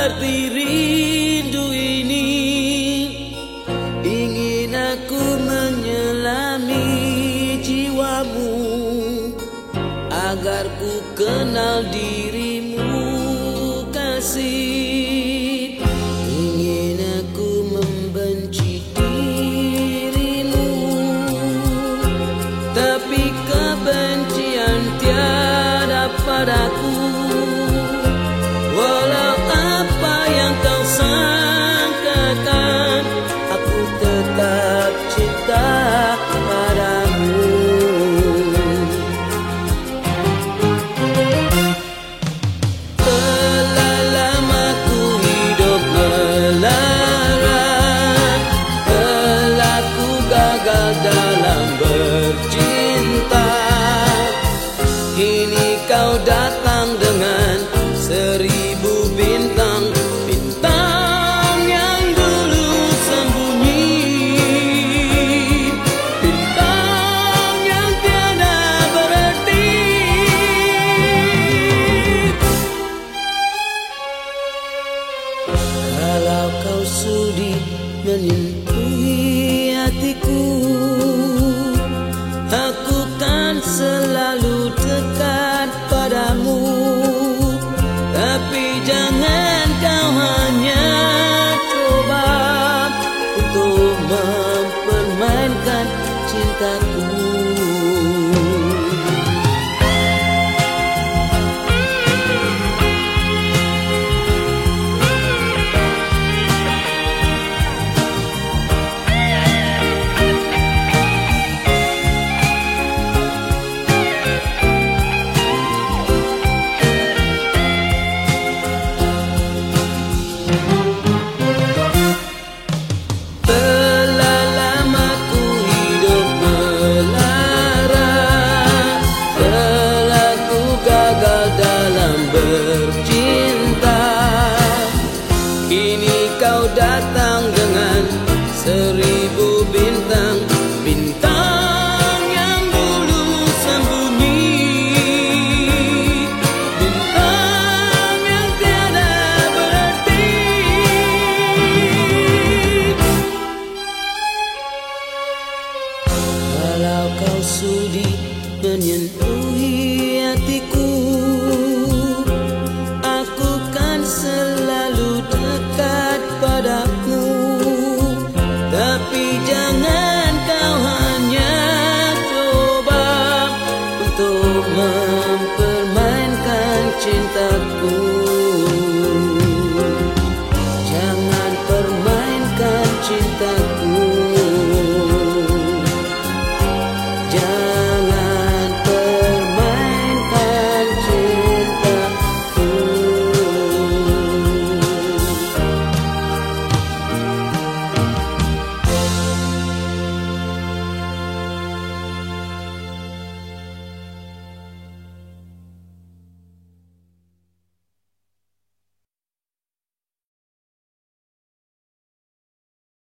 arti rindu ini? Ingin aku menyelami jiwamu agar ku kenal dirimu, kasih. Ingin aku membenci dirimu, tapi kebencian tiada padaku. Walau apa yang kau sangkakan, aku tetap cinta padamu. Telah lama ku hidup melarat, telah ku gagal dalam bercinta. Kini kau datang dengan 1000 bintang, bintang yang dulu sembunyi, bintang yang tiada berarti. Kalau kau sudi menyentuhi hatiku, aku kan selalu dekat padamu. Tapi jangan kau hanya coba untuk mempermainkan cintaku. Bercinta, kini kau datang dengan 1000 bintang, bintang yang dulu sembunyi, bintang yang tiada berarti. Kalau kau sudi menyentuhi hatiku, selalu dekat padamu. Tapi jangan kau hanya coba untuk mempermainkan cintaku. Jangan permainkan cintaku.